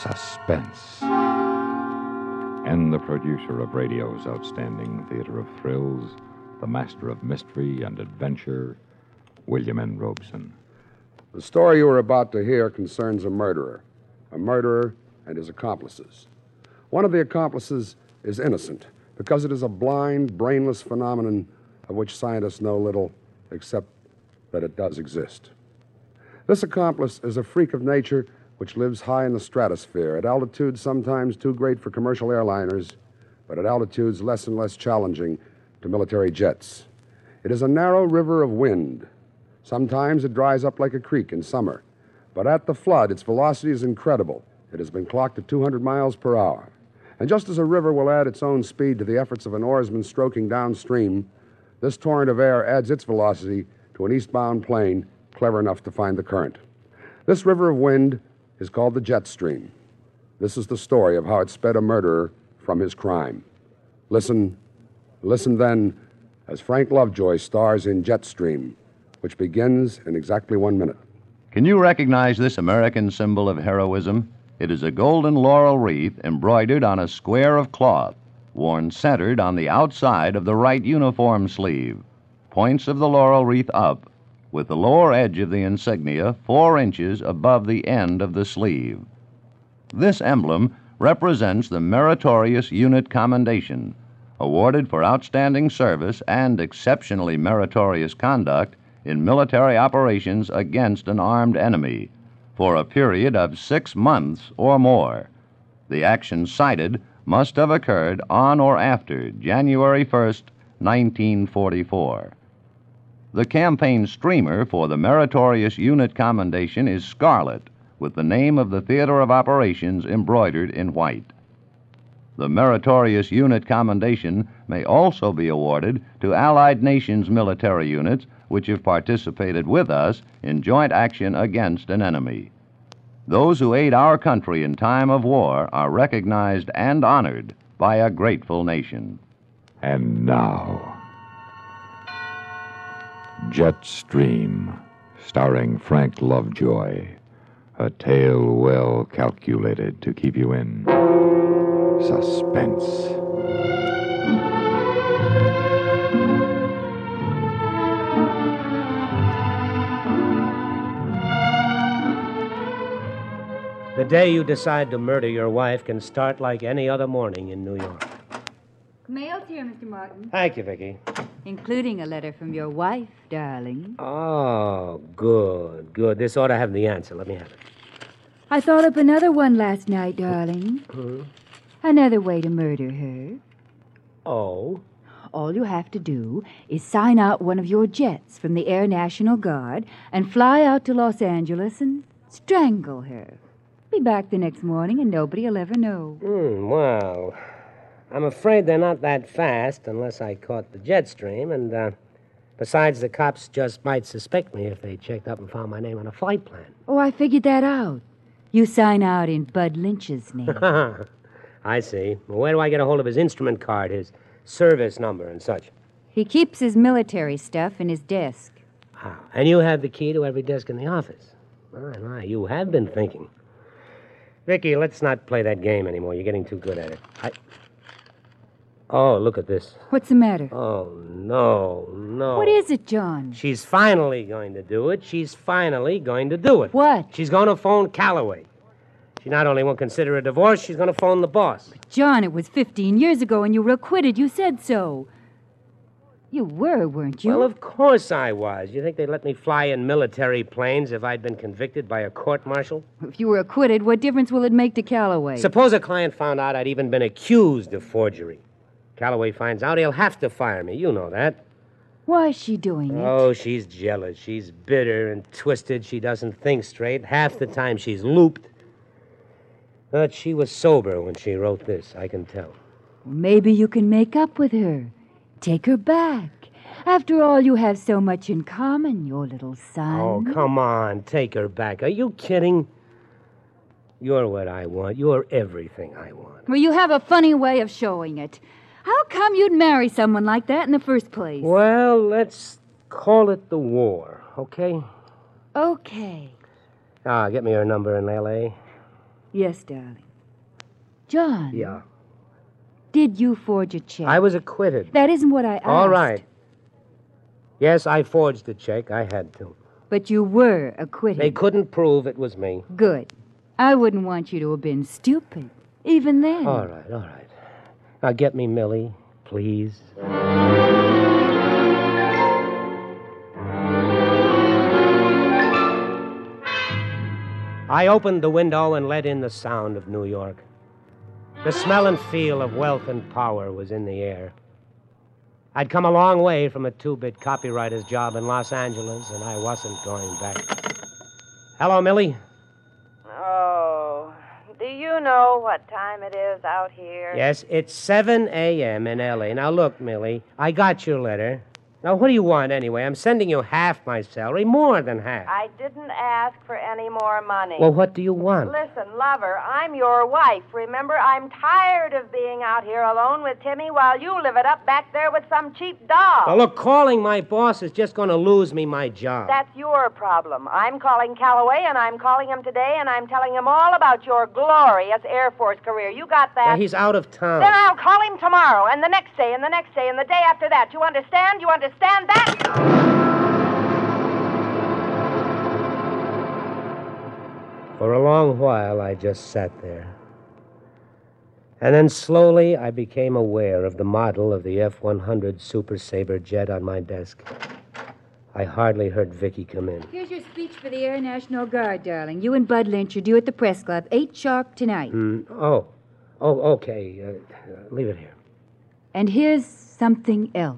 Suspense. And the producer of radio's outstanding theater of thrills, the master of mystery and adventure, William N. Robeson. The story you are about to hear concerns a murderer and his accomplices. One of the accomplices is innocent because it is a blind, brainless phenomenon of which scientists know little except that it does exist. This accomplice is a freak of nature which lives high in the stratosphere, at altitudes sometimes too great for commercial airliners, but at altitudes less and less challenging to military jets. It is a narrow river of wind. Sometimes it dries up like a creek in summer, but at the flood, its velocity is incredible. It has been clocked at 200 miles per hour. And just as a river will add its own speed to the efforts of an oarsman stroking downstream, this torrent of air adds its velocity to an eastbound plane clever enough to find the current. This river of wind is called the jet stream. This is the story of how it sped a murderer from his crime. Listen then, as Frank Lovejoy stars in Jetstream, which begins in exactly 1 minute. Can you recognize this American symbol of heroism? It is a golden laurel wreath embroidered on a square of cloth, worn centered on the outside of the right uniform sleeve. Points of the laurel wreath up, with the lower edge of the insignia 4 inches above the end of the sleeve. This emblem represents the Meritorious Unit Commendation, awarded for outstanding service and exceptionally meritorious conduct in military operations against an armed enemy for a period of 6 months or more. The action cited must have occurred on or after January 1st, 1944. The campaign streamer for the Meritorious Unit Commendation is scarlet, with the name of the theater of operations embroidered in white. The Meritorious Unit Commendation may also be awarded to Allied nations' military units which have participated with us in joint action against an enemy. Those who aid our country in time of war are recognized and honored by a grateful nation. And now, Jetstream, starring Frank Lovejoy. A tale well calculated to keep you in suspense. The day you decide to murder your wife can start like any other morning in New York. Mail's here, Mr. Martin. Thank you, Vicki. Including a letter from your wife, darling. Oh, good, good. This ought to have the answer. Let me have it. I thought up another one last night, darling. Another way to murder her. Oh? All you have to do is sign out one of your jets from the Air National Guard and fly out to Los Angeles and strangle her. Be back the next morning and nobody'll ever know. Well, I'm afraid they're not that fast unless I caught the jet stream, and besides, the cops just might suspect me if they checked up and found my name on a flight plan. Oh, I figured that out. You sign out in Bud Lynch's name. I see. Well, where do I get a hold of his instrument card, his service number and such? He keeps his military stuff in his desk. Ah, and you have the key to every desk in the office. My, you have been thinking. Vicki, let's not play that game anymore. You're getting too good at it. Oh, look at this. What's the matter? Oh, no. What is it, John? She's finally going to do it. She's finally going to do it. What? She's going to phone Calloway. She not only won't consider a divorce, she's going to phone the boss. John, it was 15 years ago and you were acquitted. You said so. You were, weren't you? Well, of course I was. You think they'd let me fly in military planes if I'd been convicted by a court-martial? If you were acquitted, what difference will it make to Calloway? Suppose a client found out I'd even been accused of forgery. Calloway finds out, he'll have to fire me. You know that. Why is she doing it? Oh, she's jealous. She's bitter and twisted. She doesn't think straight. Half the time she's looped. But she was sober when she wrote this, I can tell. Maybe you can make up with her. Take her back. After all, you have so much in common, your little son. Oh, come on. Take her back. Are you kidding? You're what I want. You're everything I want. Well, you have a funny way of showing it. How come you'd marry someone like that in the first place? Well, let's call it the war, okay? Okay. Get me her number in L.A. Yes, darling. John. Yeah. Did you forge a check? I was acquitted. That isn't what I asked. All right. Yes, I forged the check. I had to. But you were acquitted. They couldn't prove it was me. Good. I wouldn't want you to have been stupid, even then. All right, all right. Now get me Millie, please. I opened the window and let in the sound of New York. The smell and feel of wealth and power was in the air. I'd come a long way from a two-bit copywriter's job in Los Angeles, and I wasn't going back. Hello, Millie. Oh, do you know what time it is out here? Yes, it's 7 a.m. in L.A. Now, look, Millie, I got your letter. Now, what do you want anyway? I'm sending you half my salary, more than half. I didn't ask for any more money. Well, what do you want? Listen, lover, I'm your wife. Remember, I'm tired of being out here alone with Timmy while you live it up back there with some cheap doll. Now, look, calling my boss is just going to lose me my job. That's your problem. I'm calling Calloway, and I'm calling him today, and I'm telling him all about your glorious Air Force career. You got that? Now, he's out of town. Then I'll call him tomorrow, and the next day, and the next day, and the day after that. You understand? You understand that? For a long while, I just sat there. And then slowly, I became aware of the model of the F-100 Super Sabre jet on my desk. I hardly heard Vicky come in. Here's your speech for the Air National Guard, darling. You and Bud Lynch are due at the press club, 8 sharp tonight. Oh, okay. Leave it here. And here's something else.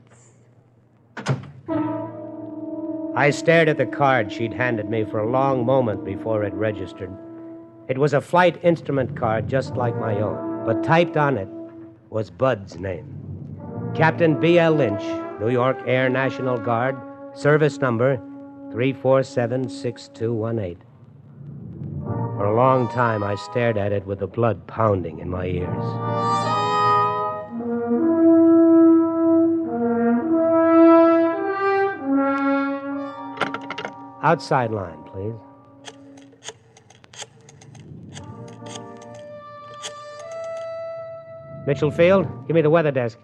I stared at the card she'd handed me for a long moment before it registered. It was a flight instrument card just like my own, but typed on it was Bud's name. Captain B.L. Lynch, New York Air National Guard, service number 3476218. For a long time, I stared at it with the blood pounding in my ears. Outside line, please. Mitchell Field, give me the weather desk.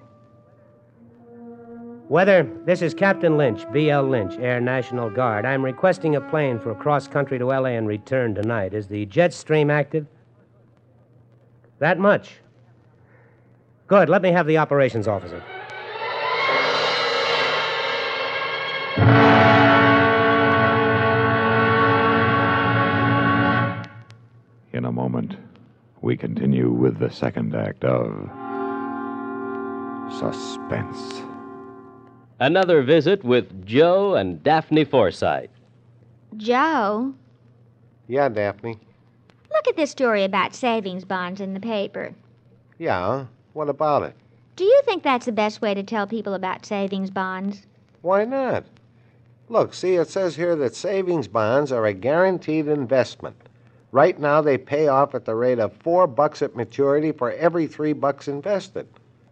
Weather, this is Captain Lynch, B.L. Lynch, Air National Guard. I'm requesting a plane for cross-country to L.A. and return tonight. Is the jet stream active? That much? Good, let me have the operations officer. In a moment, we continue with the second act of Suspense. Another visit with Joe and Daphne Forsythe. Joe, Yeah, Daphne. look at this story about savings bonds in the paper. Yeah, what about it? Do you think that's the best way to tell people about savings bonds? Why not? Look, see, it says here that savings bonds are a guaranteed investment. Right now, they pay off at the rate of $4 at maturity for every $3 invested.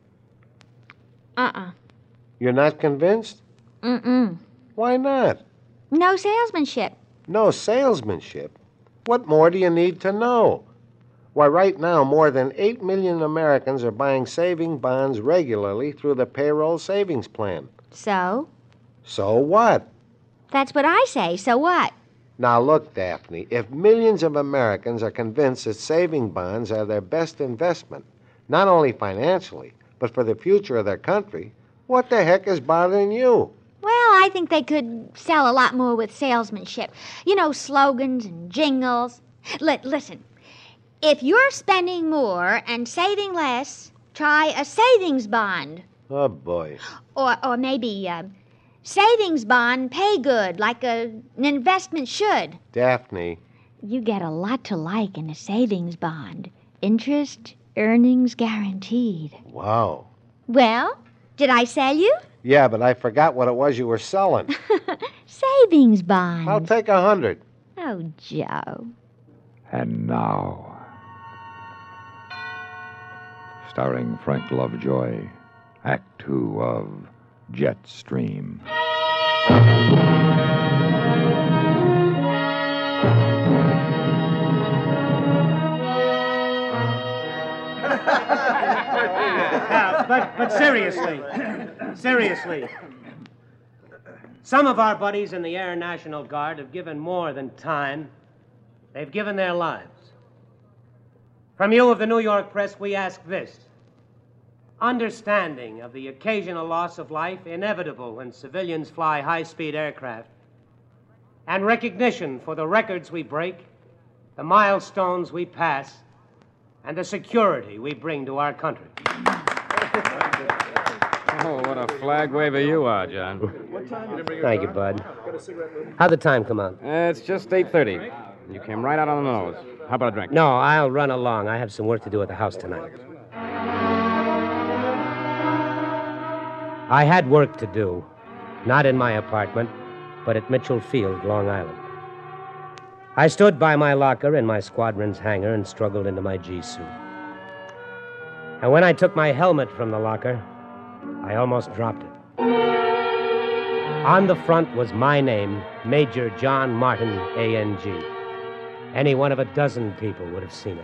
You're not convinced? Why not? No salesmanship. No salesmanship? What more do you need to know? Why, right now, more than 8 million Americans are buying saving bonds regularly through the payroll savings plan. So? So what? That's what I say. So what? Now, look, Daphne, if millions of Americans are convinced that saving bonds are their best investment, not only financially, but for the future of their country, what the heck is bothering you? Well, I think they could sell a lot more with salesmanship. You know, slogans and jingles. Listen, if you're spending more and saving less, try a savings bond. Oh, boy. Or maybe savings bond pay good, like an investment should. Daphne. You get a lot to like in a savings bond. Interest, earnings guaranteed. Wow. Well, did I sell you? Yeah, but I forgot what it was you were selling. Savings bond. I'll take 100. Oh, Joe. And now, starring Frank Lovejoy, Act 2 of Jetstream. Seriously. Some of our buddies in the Air National Guard have given more than time. They've given their lives. From you of the New York Press, we ask this. Understanding of the occasional loss of life inevitable when civilians fly high-speed aircraft, and recognition for the records we break, the milestones we pass, and the security we bring to our country. Oh, what a flag waver you are, John. Thank you, Bud. How'd the time come out? It's just 8:30. You came right out on the nose. How about a drink? No, I'll run along. I have some work to do at the house tonight. I had work to do. Not in my apartment, but at Mitchell Field, Long Island. I stood by my locker in my squadron's hangar and struggled into my G-suit. And when I took my helmet from the locker, I almost dropped it. On the front was my name, Major John Martin, A.N.G. Any one of a dozen people would have seen it.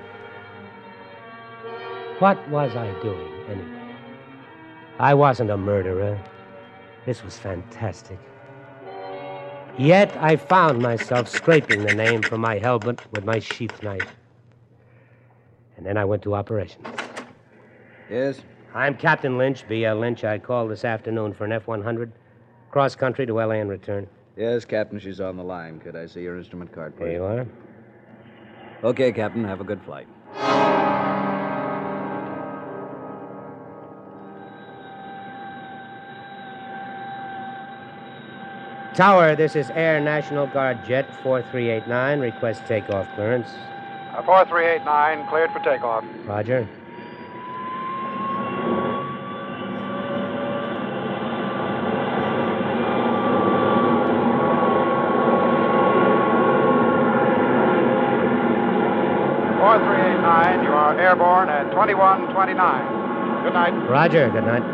What was I doing, anyway? I wasn't a murderer. This was fantastic. Yet I found myself scraping the name from my helmet with my sheath knife. And then I went to operations. Yes? I'm Captain Lynch, B.L. Lynch. I called this afternoon for an F-100. Cross country to L.A. and return. Yes, Captain, she's on the line. Could I see your instrument card, please? Here you are. Okay, Captain, have a good flight. Tower, this is Air National Guard Jet 4389. Request takeoff clearance. 4389, cleared for takeoff. Roger. You are airborne at 2129. Good night. Roger, good night.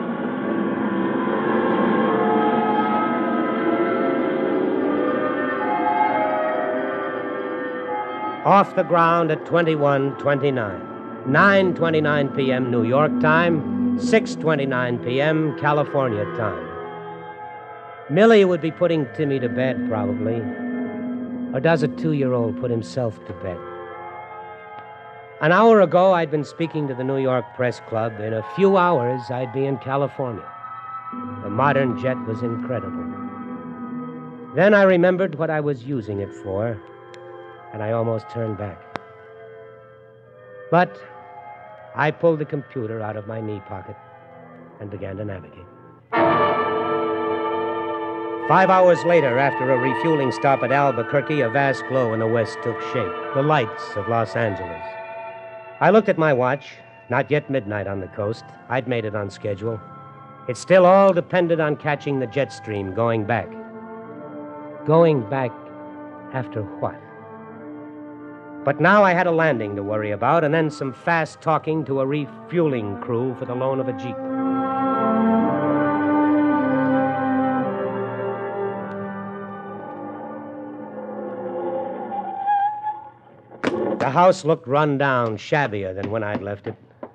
Off the ground at 2129. 9:29 p.m. New York time, 6:29 p.m. California time. Millie would be putting Timmy to bed, probably. Or does a 2-year-old put himself to bed? An hour ago, I'd been speaking to the New York Press Club. In a few hours, I'd be in California. The modern jet was incredible. Then I remembered what I was using it for, and I almost turned back. But I pulled the computer out of my knee pocket and began to navigate. 5 hours later, after a refueling stop at Albuquerque, a vast glow in the west took shape. The lights of Los Angeles. I looked at my watch. Not yet midnight on the coast. I'd made it on schedule. It still all depended on catching the jet stream going back. Going back after what? But now I had a landing to worry about, and then some fast talking to a refueling crew for the loan of a Jeep. The house looked run down, shabbier than when I'd left it.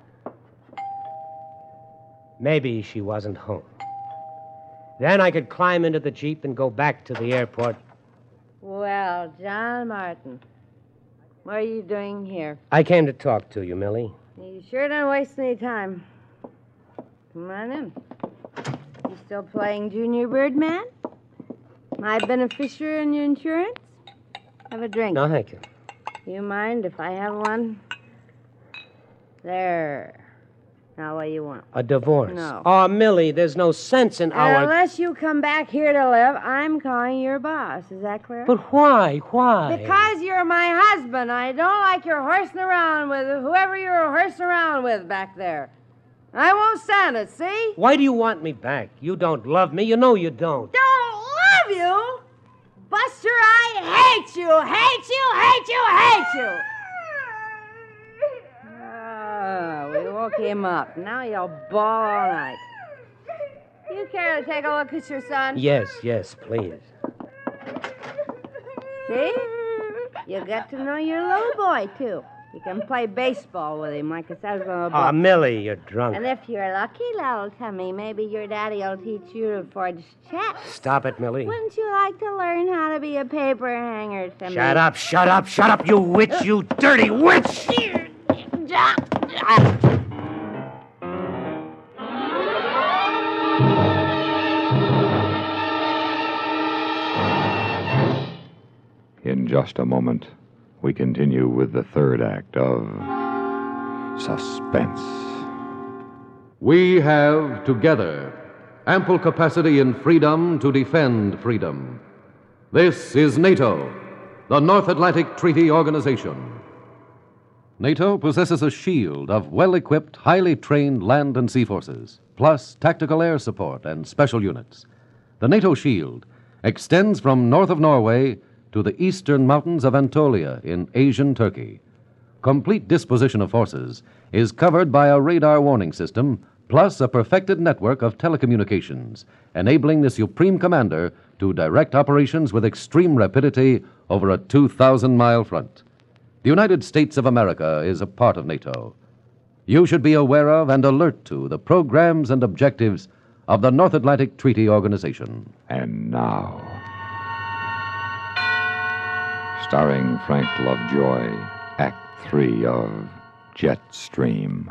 Maybe she wasn't home. Then I could climb into the Jeep and go back to the airport. Well, John Martin, what are you doing here? I came to talk to you, Millie. You sure don't waste any time. Come on in. You still playing Junior Birdman? My beneficiary in your insurance? Have a drink. No, thank you. You mind if I have one? There. Now, what do you want? A divorce? No. Oh, Millie, there's no sense in our... Unless you come back here to live, I'm calling your boss. Is that clear? But why? Why? Because you're my husband. I don't like your horsing around with whoever you're horsing around with back there. I won't stand it, see? Why do you want me back? You don't love me. You know you don't. Don't love you? Buster, I hate you, hate you, hate you, hate you. We woke him up. Now you'll bawl all night. You care to take a look at your son? Yes, please. See? You got to know your little boy, too. You can play baseball with him like it says on the book. Oh, Millie, you're drunk. And if you're lucky, little Timmy, maybe your daddy will teach you to forge checks. Stop it, Millie. Wouldn't you like to learn how to be a paper hanger, Timmy? Shut up, shut up, shut up, you witch, you dirty witch! In just a moment, we continue with the third act of Suspense. We have, together, ample capacity and freedom to defend freedom. This is NATO, the North Atlantic Treaty Organization. NATO possesses a shield of well-equipped, highly trained land and sea forces, plus tactical air support and special units. The NATO shield extends from north of Norway to the eastern mountains of Anatolia in Asian Turkey. Complete disposition of forces is covered by a radar warning system, plus a perfected network of telecommunications, enabling the Supreme Commander to direct operations with extreme rapidity over a 2,000-mile front. The United States of America is a part of NATO. You should be aware of and alert to the programs and objectives of the North Atlantic Treaty Organization. And now, starring Frank Lovejoy, Act 3 of Jetstream.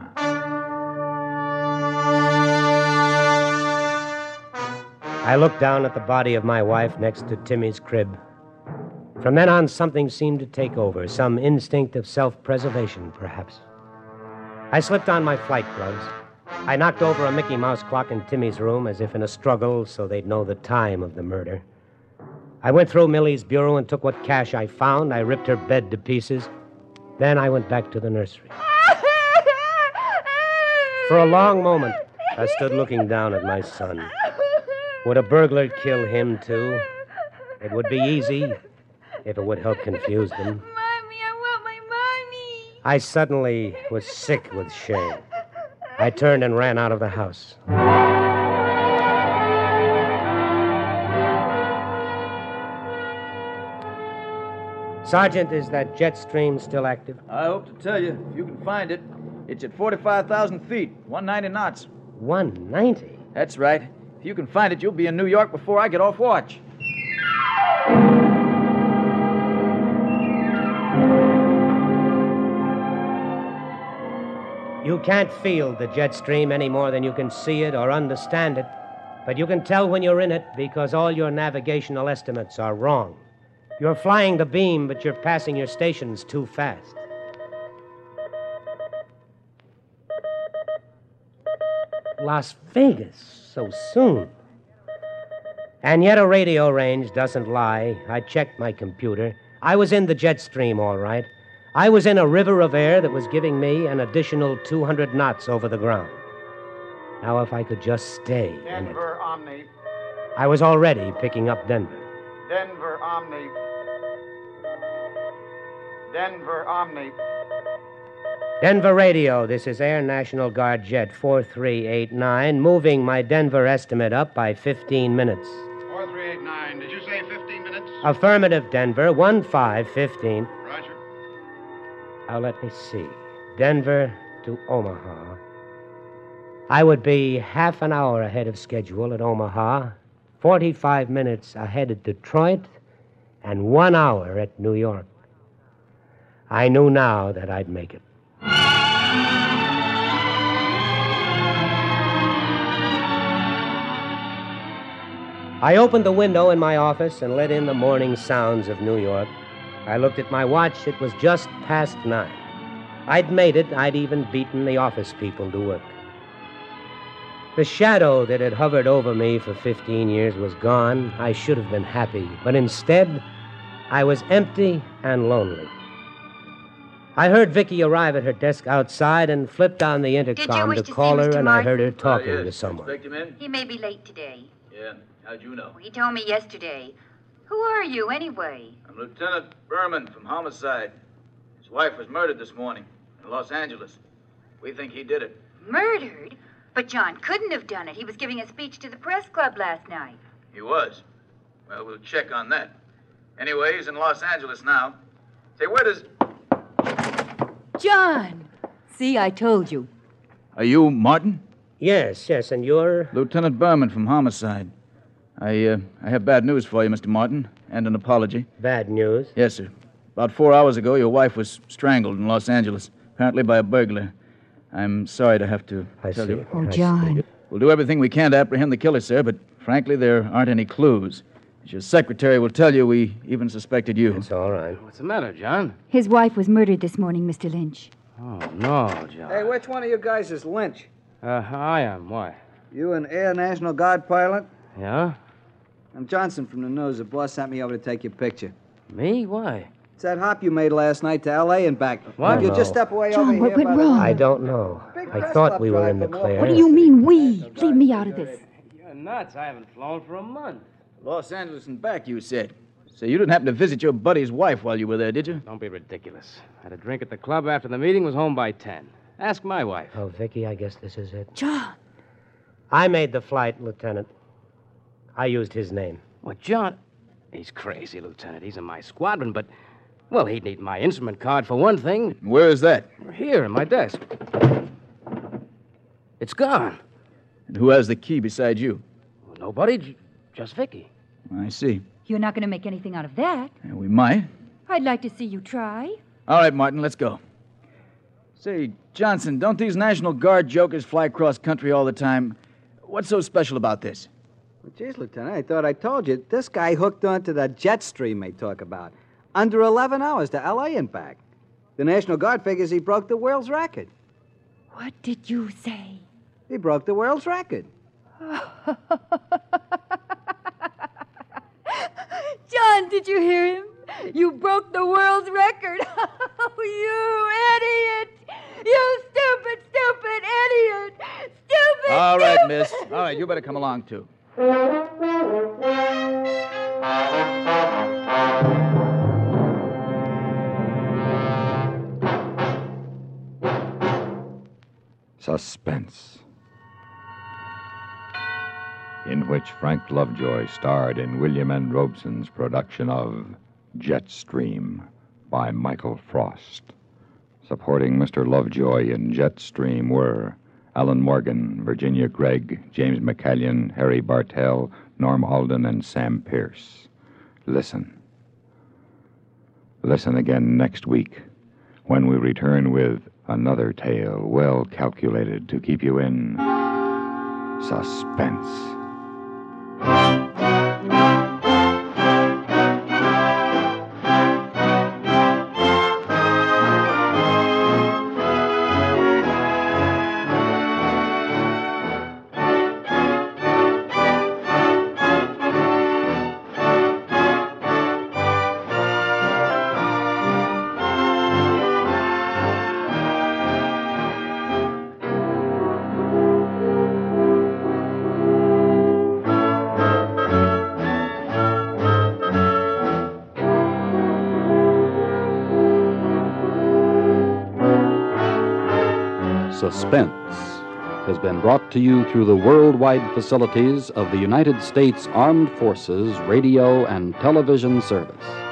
I looked down at the body of my wife next to Timmy's crib. From then on, something seemed to take over, some instinct of self-preservation, perhaps. I slipped on my flight gloves. I knocked over a Mickey Mouse clock in Timmy's room as if in a struggle so they'd know the time of the murder. I went through Millie's bureau and took what cash I found. I ripped her bed to pieces. Then I went back to the nursery. For a long moment, I stood looking down at my son. Would a burglar kill him, too? It would be easy if it would help confuse them. Mommy, I want my mommy. I suddenly was sick with shame. I turned and ran out of the house. Sergeant, is that jet stream still active? I hope to tell you, if you can find it. It's at 45,000 feet, 190 knots. 190? That's right. If you can find it, you'll be in New York before I get off watch. You can't feel the jet stream any more than you can see it or understand it, but you can tell when you're in it because all your navigational estimates are wrong. You're flying the beam, but you're passing your stations too fast. Las Vegas, so soon. And yet a radio range doesn't lie. I checked my computer. I was in the jet stream, all right. I was in a river of air that was giving me an additional 200 knots over the ground. Now, if I could just stay in it. Denver, Omni. I was already picking up Denver. Denver, Omni. Denver, Omni. Denver Radio, this is Air National Guard Jet 4389, moving my Denver estimate up by 15 minutes. 4389, did you say 15 minutes? Affirmative, Denver, 1515. Roger. Now, let me see. Denver to Omaha. I would be half an hour ahead of schedule at Omaha, 45 minutes ahead at Detroit, and 1 hour at New York. I knew now that I'd make it. I opened the window in my office and let in the morning sounds of New York. I looked at my watch. It was just past 9. I'd made it. I'd even beaten the office people to work. The shadow that had hovered over me for 15 years was gone. I should have been happy, but instead, I was empty and lonely. I heard Vicky arrive at her desk outside and flipped on the intercom to call her, and I heard her talking to someone. Expect him in? He may be late today. Yeah. How'd you know? He told me yesterday. Who are you, anyway? I'm Lieutenant Berman from Homicide. His wife was murdered this morning in Los Angeles. We think he did it. Murdered? But John couldn't have done it. He was giving a speech to the press club last night. He was. Well, we'll check on that. Anyway, he's in Los Angeles now. Say, where does... John! See, I told you. Are you Martin? Yes, and you're? Lieutenant Berman from Homicide. I have bad news for you, Mr. Martin, and an apology. Bad news? Yes, sir. About 4 hours ago, your wife was strangled in Los Angeles, apparently by a burglar. I'm sorry to have to tell you. Oh, John. We'll do everything we can to apprehend the killer, sir, but frankly, there aren't any clues. As your secretary will tell you, we even suspected you. It's all right. What's the matter, John? His wife was murdered this morning, Mr. Lynch. Oh, no, John. Hey, which one of you guys is Lynch? I am. Why? You an Air National Guard pilot? Yeah? I'm Johnson from the news. The boss sent me over to take your picture. Me? Why? It's that hop you made last night to L.A. and back. What? If you just step away John, over what here went by the wrong? I don't know. I thought we were in the clear. What do you mean, we? Leave me out of this. You're nuts. I haven't flown for a month. Los Angeles and back, you said. So you didn't happen to visit your buddy's wife while you were there, did you? Don't be ridiculous. Had a drink at the club after the meeting, was home by 10. Ask my wife. Oh, Vicky, I guess this is it. John! I made the flight, Lieutenant. I used his name. What, John? He's crazy, Lieutenant. He's in my squadron, but... Well, he'd need my instrument card for one thing. Where is that? Here, in my desk. It's gone. And who has the key besides you? Nobody, just Vicky. I see. You're not going to make anything out of that. Yeah, we might. I'd like to see you try. All right, Martin, let's go. Say, Johnson, don't these National Guard jokers fly cross country all the time? What's so special about this? Well, geez, Lieutenant, I thought I told you. This guy hooked onto the jet stream they talk about. Under 11 hours to L.A. and back. The National Guard figures he broke the world's record. What did you say? He broke the world's record. John, did you hear him? You broke the world's record. Oh, you idiot! You stupid idiot! Stupid! All right, miss. All right, you better come along, too. Suspense, in which Frank Lovejoy starred in William N. Robeson's production of Jetstream by Michael Frost. Supporting Mr. Lovejoy in Jetstream were Alan Morgan, Virginia Gregg, James McCallion, Harry Bartell, Norm Alden, and Sam Pierce. Listen. Listen again next week when we return with another tale well calculated to keep you in suspense. Suspense has been brought to you through the worldwide facilities of the United States Armed Forces Radio and Television Service.